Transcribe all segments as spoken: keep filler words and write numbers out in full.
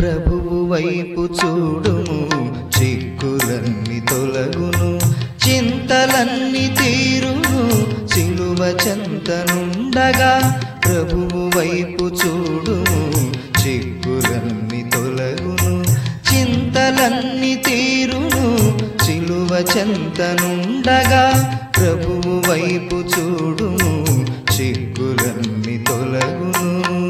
ప్రభువు వైపు చూడుము, చిక్కులన్నీ తొలగును, చింతలన్నీ తీరును, సిలువ చెంతనుండగా. ప్రభువు వైపు చూడుము, చిక్కులన్నీ తొలగును, చింతలన్నీ తీరును, సిలువ చెంతనుండగా. ప్రభువు వైపు చూడుము, చిక్కులన్నీ తొలగును.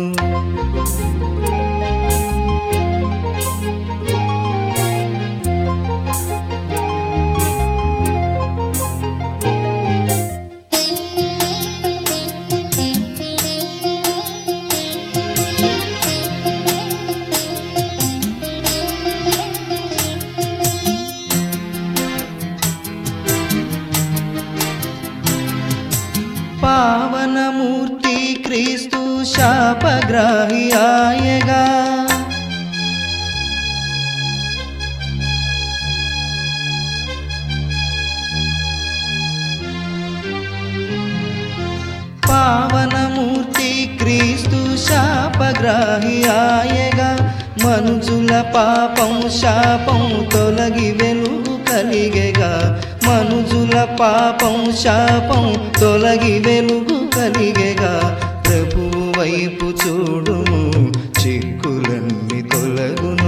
పావనమూర్తి క్రీస్తు శాపగ్రాహి ఆయగా. పావనమూర్తి క్రీస్తు శాపగ్రాహి ఆయగా. మనుజుల పాపం శాపం తొలగి వెలుగు కలిగెగా. మనుజుల పాపం శాపం తొలగి వెలుగు కలిగెగా. ప్రభువు వైపు చూడుము, చిక్కులన్నీ తొలగును.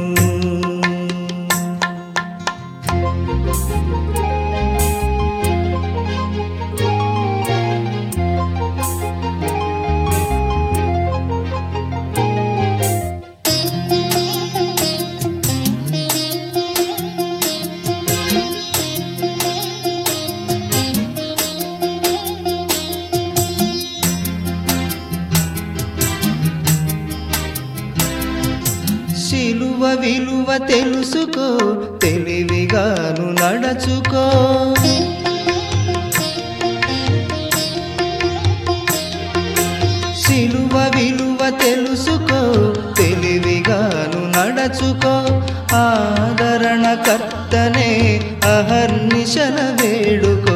సిలువ విలువ తెలుసుకో, తెలివిగాను నడచుకో. సిలువ విలువ తెలుసుకో, తెలివిగాను నడచుకో. ఆదరణకర్తనే అహర్నిశల వేడుకో.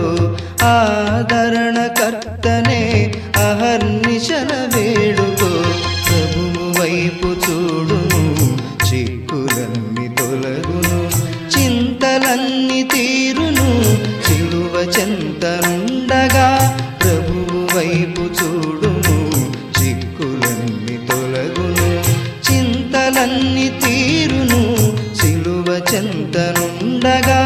ఆదరణకర్తనే అహర్నిశల వేడుకో. ప్రభువు వైపు చూడుము, చిక్కులన్నీ తొలగును, చింతలన్నీ తీరును, సిలువ చెంతనుండగా. ప్రభువు వైపు చూడుము, చిక్కులన్నీ తొలగును, చింతలన్నీ తీరును, సిలువ చెంతనుండగా.